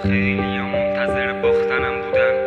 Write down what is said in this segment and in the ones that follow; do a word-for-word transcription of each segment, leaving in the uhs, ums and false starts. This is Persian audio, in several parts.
خیلی ها منتظر باختنم بودن.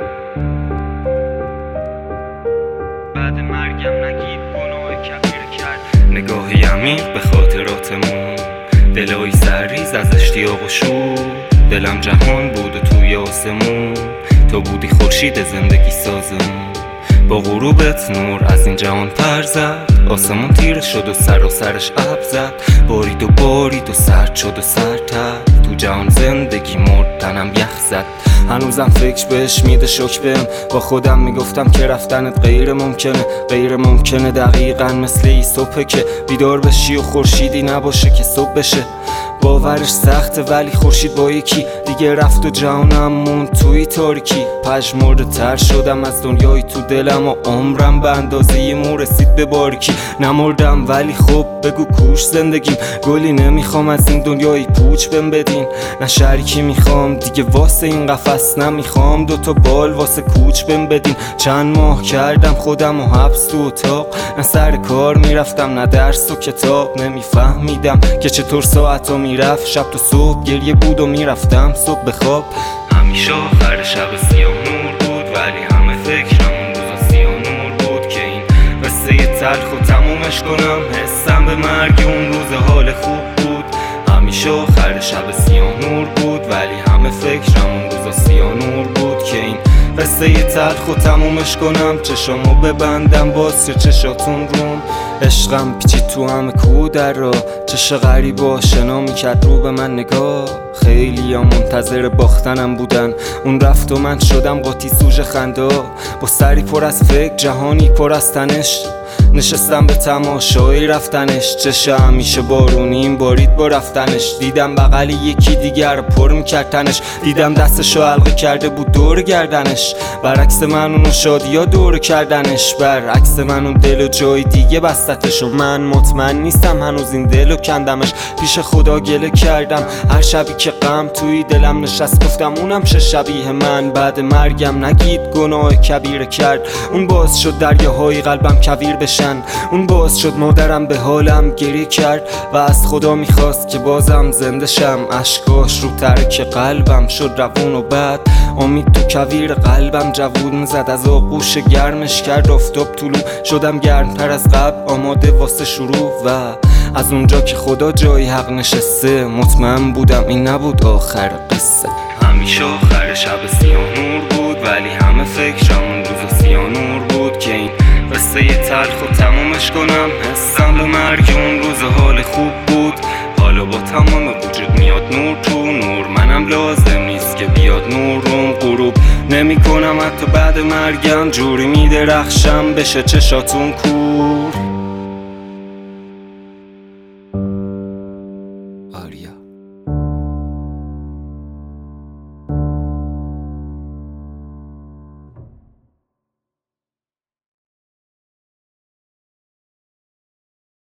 بعد مرگم نگید گناه کبیر کرد. نگاهی عمیق به خاطراتمون، دلایی سرریز از اشتیاق و شور. دلم جهان بود و توی آسمون تو بودی خورشید زندگی سازمون. با غروبت نور از این جهان پر زد، آسمون تیره شد و سر و سرش ابر زد. بارید و بارید و سرد شد و سردتر، تو جهان زندگی مرد تنم یخ زد. هنوزم فکر بهش میده شک بهم، با خودم میگفتم که رفتنت غیر ممکنه. غیر ممکنه دقیقا مثل ای صبحه که بیدار بشی و خورشیدی نباشه که صبح بشه. باورش سخته ولی خورشید با یکی دیگه رفت و جهانم موند توی تاریکی. پژمرده تر شدم از دنیای تو دلم و عمرم به اندازه مو رسید به باریکی. نمردم ولی خب بگو کوش زندگیم، گلی نمیخوام از این دنیای پوچ بهم بدین. نه شریکی میخوام دیگه واسه این قفس، نمیخوام دوتا بال واسه کوچ بهم بدین. چند ماه کردم خودم و حبس تو اتاق، نه سر کار میرفتم نه درس و کتاب. نمیفهمیدم که چطور ساعتا میرفت، شب تا صبح گریه بود و میرفتم صبح به خواب. همیشه آخر شب سیاه نور بود ولی همه فکرم روزا سیاه نور بود که این قصه تلخ و تمومش کنم. حسم به مرگ اون روز حال خوب بود. همیشه آخر شب سیاه نور بود ولی همه فکرم اون روزا سیاه نور بود که این قصه تلخ و تمومش کنم. چشامو ببندم باز چه چشاتون روم. عشقم پیچید تو همه کو در را، چش غریب و آشنا میکرد رو به من نگاه. خیلی ها منتظر باختنم بودن، اون رفت و من شدم قاطی سوژه خنده. با سری پر از فکر جهانی پر از تنش، نشستم به تماشای رفتنش. چش همیشه بارونیم بارید با رفتنش. دیدم بغل یکی دیگر پر میکرد تنش، دیدم دستشو حلقه کرده بود دور گردنش. برعکس من اونو شادیا دور کردنش، برعکس من اون دلو جای دیگه بستتش. و من مطمئن نیستم هنوز این دلو کندمش. پیش خدا گله کردم هر شبی که غم توی دلم نشست، گفتم اونم چه شبیه من. بعد مرگم نگید گناه کبیر کرد، اون باعث شد دریاهای قلبم کویر بشن. اون باعث شد مادرم به حالم گریه کرد و از خدا میخواست که بازم زنده شم. اشکاش رو ترک قلبم شد روون و بعد امید تو کویر قلبم جوون زد. از آغوش گرمش کرد آفتاب طلوع، شدم گرمتر از قبل آماده واسه شروع. و از اونجا که خدا جای حق نشسته مطمئن بودم این نبود آخر قصه. همیشه آخر شب سیاه نور بود ولی همه فکرم اون روزا سیاه نور بود که این قصه تلخ و تمومش کنم. حسم به مرگ اون روز حال خوب بود. حالا با تمام وجود میاد نور تو نور، منم لازم نیست که بیاد نورم. غروب نمی کنم حتی بعد مرگم، جوری میدرخشم بشه چشاتون کور. آریا